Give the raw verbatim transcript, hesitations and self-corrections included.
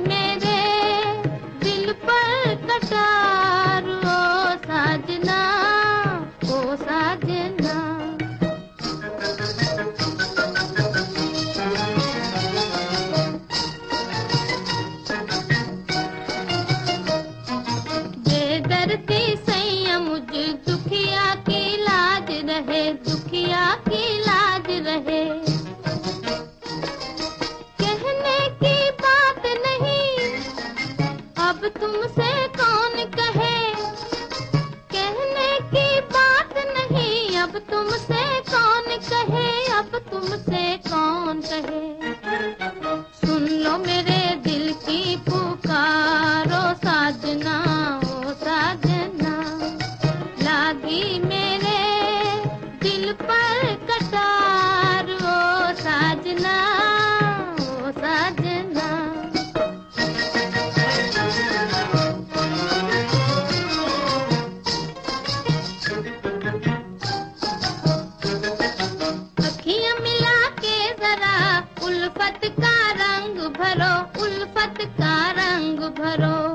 मेरे दिल पर कटार ओ साजना, ओ साजना। बेदर्दी सैया मुझ दुखिया की लाज रहे, दुखिया की लाज रहे। कहने की बात नहीं अब तुमसे कौन कहे, कहने की बात नहीं अब तुमसे कौन कहे, अब तुमसे कौन कहे। सुन लो मेरे दिल की पुकारो साजना, ओ साजना। लागी मेरे दिल पर कटार ओ साजना, ओ साजना। अखियां मिला के जरा उल्फत का रंग भरो, उल्फत का रंग भरो।